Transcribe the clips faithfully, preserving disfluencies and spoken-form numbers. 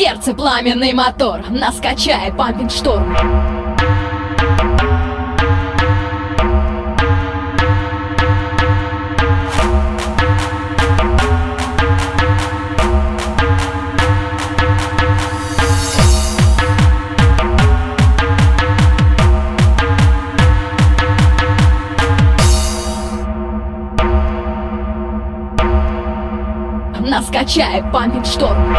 сердце пламенный мотор, нас качает пампинг шторм. Нас качает пампинг шторм.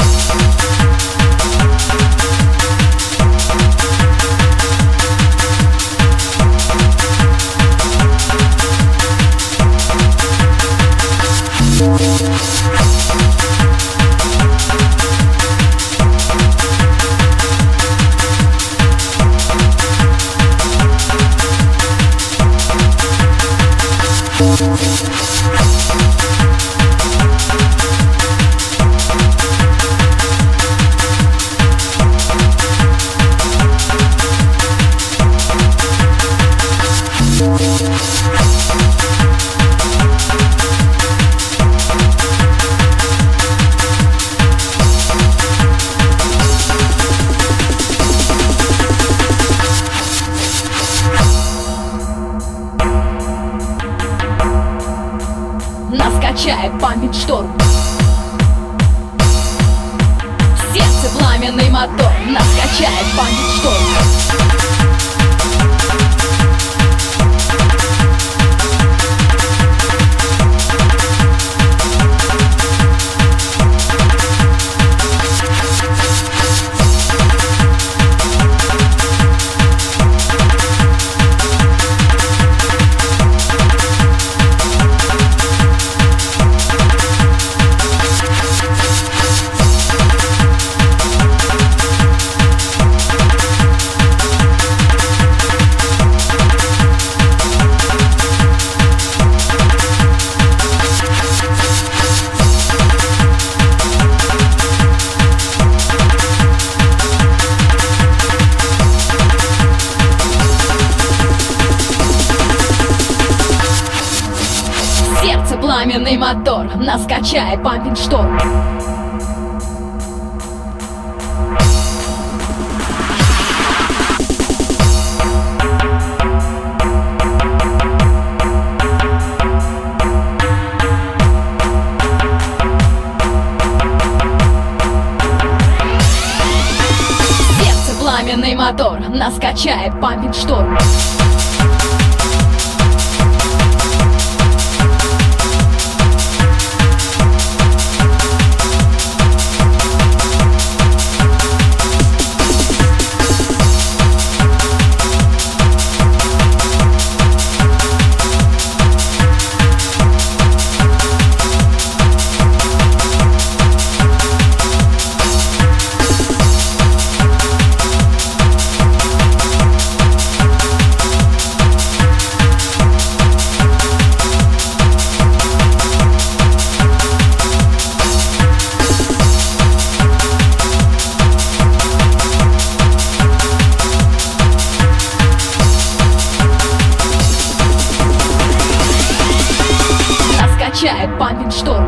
Нас качает пампинг шторм. Сердце пламенный мотор, нас качает пампинг шторм. Сердце пламенный мотор, нас качает пампинг шторм. Сердце пламенный мотор, нас качает пампинг шторм. Качает пампинг шторм.